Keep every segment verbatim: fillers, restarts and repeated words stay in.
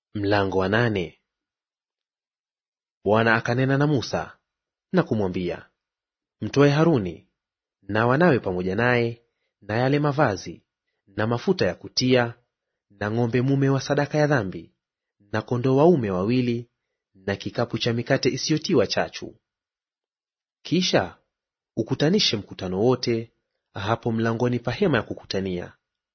Mlango wa nane. Bwana akanena na Musa na kumwambia, mtwae Haruni na wanawe pamoja naye na yale mavazi na mafuta ya kutia na ng'ombe mume wa sadaka ya dhambi na kondoo waume wawili na kikapu cha mikate isiyotiwa chachu. Kisha ukutanishe mkutano wote hapo mlangoni pa hema ya kukutania.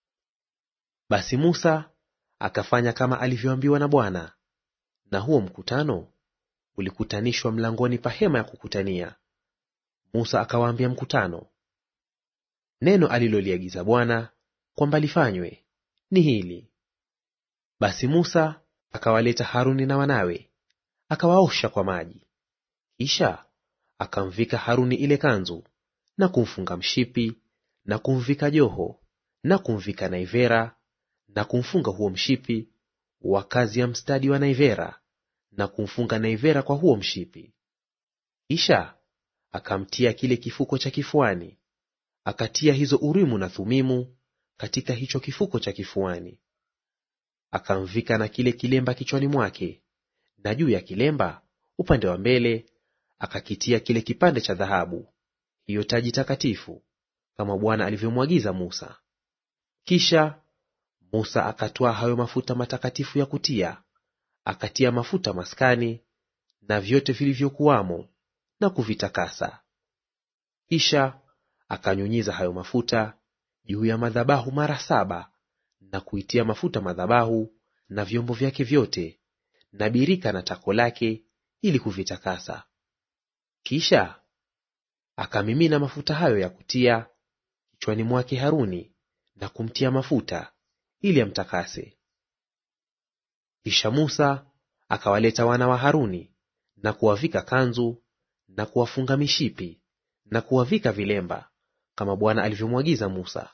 Basi Musa akafanya kama alivyoambiwa na Bwana, na huo mkutano ulikutanishwa mlangoni pa hema ya kukutania. Musa akawaambia mkutano, neno aliloliagiza Bwana kwamba lifanywe ni hili. Basi Musa akawaleta Haruni na wanawe, akawaosha kwa maji. Kisha akamvika Haruni ile kanzu na kumfunga mshipi na kumvika joho na kumvika naivera na kumfunga huo mshipi wa kazi ya mstadi wa naivera na kumfunga naivera kwa huo mshipi. Kisha akamtia kile kifuko cha kifuani, akatia hizo Urimu na Thumimu katika hicho kifuko cha kifuani. Akamvika na kile kilemba kichwani mwake, na juu ya kilemba upande wa mbele akakitia kile kipande cha dhahabu, hiyo taji takatifu, kama Bwana alivyomwagiza Musa. Kisha Musa akatwaa hayo mafuta matakatifu ya kutia, akatia mafuta maskani na vyote vilivyokuwamo na kuvitakasa. Kisha akanyunyiza hayo mafuta juu ya madhabahu mara saba, na kuitia mafuta madhabahu na vyombo vyake vyote na birika na tako lake, ili kuvitakasa. Kisha akamimina mafuta hayo ya kutia kichwani mwake Haruni na kumtia mafuta ili amtakase. Kisha Musa akawaleta wana wa Haruni na kuwavika kanzu na kuwafunga mishipi na kuwavika vilemba, kama Bwana alivyomwagiza Musa.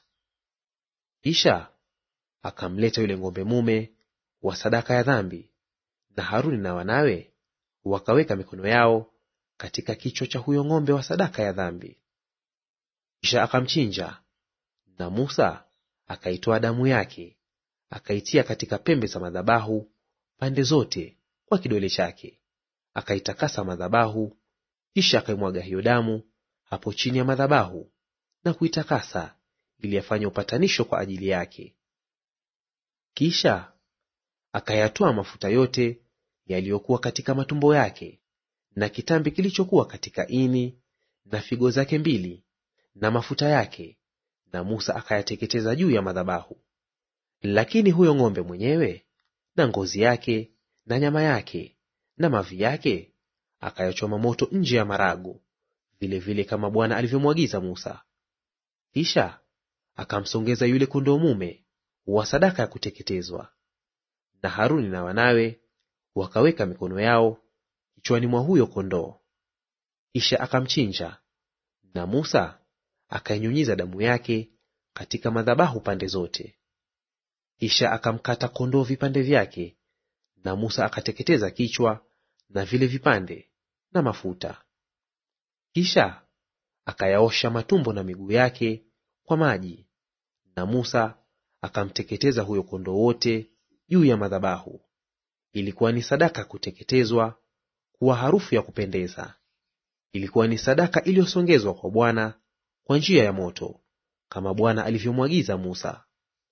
Kisha akamleta yule ng'ombe mume wa sadaka ya dhambi, na Haruni na wanawe wakaweka mikono yao katika kichwa cha huyo ng'ombe wa sadaka ya dhambi. Kisha akamchinja, na Musa akaitoa damu yake, akaitia katika pembe za madhabahu pande zote kwa kidole chake, akaitakasa madhabahu. Kisha akaimwaga hiyo damu hapo chini ya madhabahu na kuitakasa, ili afanye upatanisho kwa ajili yake. Kisha akayatoa mafuta yote yaliyokuwa katika matumbo yake, na kitambi kilichokuwa katika ini, na figo zake mbili, na mafuta yake, na Musa akayateketeza juu ya madhabahu. Lakini huyo ng'ombe mwenyewe na ngozi yake na nyama yake na mavi yake akayachoma moto nje ya marago, vile vile kama Bwana alivyomwagiza Musa. Kisha akamsongeza yule kondoo mume wa sadaka ya kuteketezwa, na Haruni na wanawe wakaweka mikono yao kichwani mwa huyo kondoo. Kisha akamchinja, na Musa akainyunyiza damu yake katika madhabahu pande zote. Kisha akamkata kondoo vipande vyake, na Musa akateketeza kichwa na vile vipande na mafuta. Kisha akayaosha matumbo na miguu yake kwa maji, na Musa akamteketeza huyo kondoo wote juu ya madhabahu. Ilikuwa ni sadaka ya kuteketezwa kuwa harufu ya kupendeza. Ilikuwa ni sadaka iliyosongezwa kwa Bwana kwa njia ya moto, kama Bwana alivyomwagiza Musa.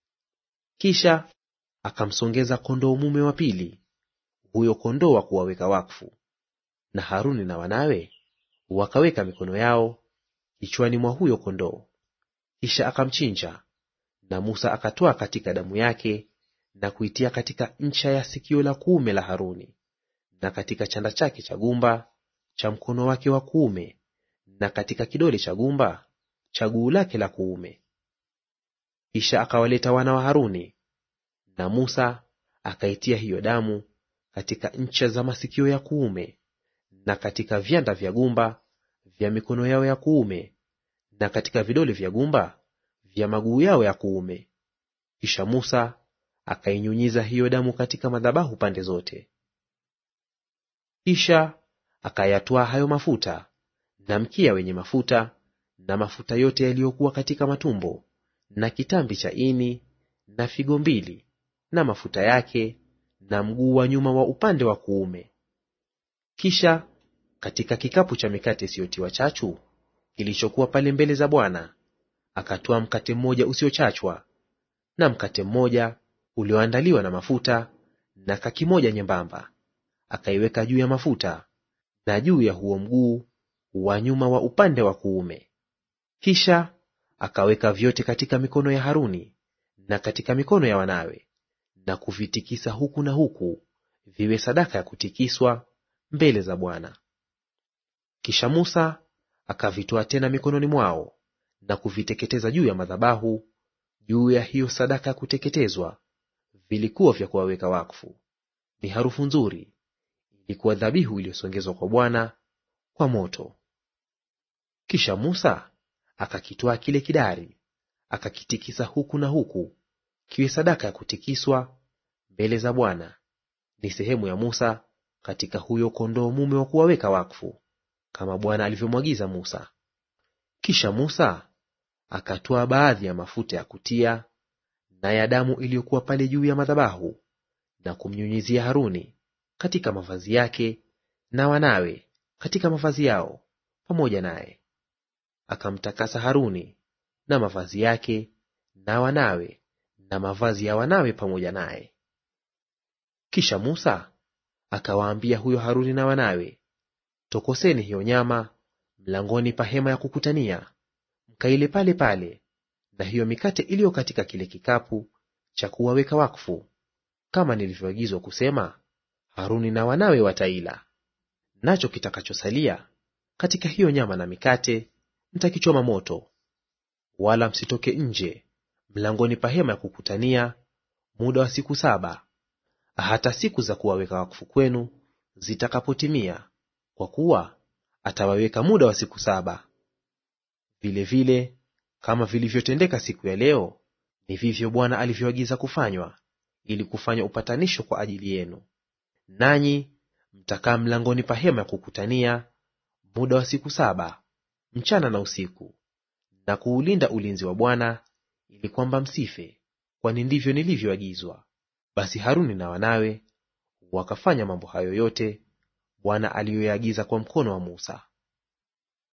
Kisha akamsongeza kondoo mume wa pili, huyo kondoo wa kuwaweka wakfu, na Haruni na wanawe wakaweka mikono yao kichwani mwa huyo kondoo. Kisha akamchinja, na Musa akatoa katika damu yake na kuitia katika ncha ya sikio la kuume la Haruni, na katika chanda chake cha gumba cha mkono wake wa kuume, na katika kidole cha gumba cha guu lake la kuume. Kisha akawaleta wana wa Haruni, na Musa akaitia hiyo damu katika ncha za masikio ya kuume, na katika vyanda vya gumba vya mikono yao ya kuume, na katika vidole vya gumba vya maguu yao ya kuume. Kisha Musa akainyunyiza hiyo damu katika madhabahu pande zote. Kisha akayatwaa hayo mafuta na mkia wenye mafuta na mafuta yote yaliyokuwa katika matumbo na kitambi cha ini na figo mbili na mafuta yake na mguu wa nyuma wa upande wa kuume. Kisha katika kikapu cha mikate isiyotiwa chachu kilichokuwa pale mbele za Bwana, akatoa mkate mmoja usiochachwa na mkate mmoja ulioandaliwa na mafuta na kaki moja nyembamba, akaiweka juu ya mafuta na juu ya huo mguu wa nyuma wa upande wa kuume. Kisha akaweka vyote katika mikono ya Haruni na katika mikono ya wanawe, na kuvitikisa huku na huku viwe sadaka ya kutikiswa mbele za Bwana. Kisha Musa akavitoa tena mikononi mwao na kuviteketeza juu ya madhabahu juu ya hiyo sadaka ya kuteketezwa; vilikuwa vya kuwaweka wakfu, ni harufu nzuri, ilikuwa dhabihu iliyosongezwa kwa Bwana kwa moto. Kisha Musa akakitwaa kile kidari, akakitikisa huku na huku kiwe sadaka ya kutikiswa mbele za Bwana; ni sehemu ya Musa katika huyo kondoo mume wa kuwaweka wakfu, kama Bwana alivyomwagiza Musa. Kisha Musa akatwaa baadhi ya mafuta ya kutia na ya damu iliyokuwa pale juu ya madhabahu, na kumnyunyizia Haruni katika mavazi yake na wanawe katika mavazi yao pamoja naye. Akamtakasa Haruni na mavazi yake na wanawe na mavazi ya wanawe pamoja naye. Kisha Musa akawaambia huyo Haruni na wanawe, tokoseni hiyo nyama mlangoni pa hema ya kukutania, mkaile pale pale, na hiyo mikate iliyo katika kile kikapu cha kuwaweka wakfu, kama nilivyoagizwa kusema, Haruni na wanawe wataila. Nacho kitakachosalia katika hiyo nyama na mikate mtakichoma moto. Wala msitoke nje mlangoni pa hema ya kukutania muda wa siku saba, hata siku za kuwaweka wakfu kwenu zitakapotimia, kwa kuwa atawaweka muda wa siku saba. Vile vile kama vilivyotendeka siku ya leo, ni vivyo Bwana alivyoagiza kufanywa, ili kufanya upatanisho kwa ajili yenu. Nanyi mtakaa mlangoni pa hema ya kukutania muda wa siku saba, mchana na usiku, na kuulinda ulinzi wa Bwana, ili kwamba msife, kwani ndivyo nilivyoagizwa. Basi Haruni na wanawe wakafanya mambo hayo yote Bwana aliyoyaagiza kwa mkono wa Musa.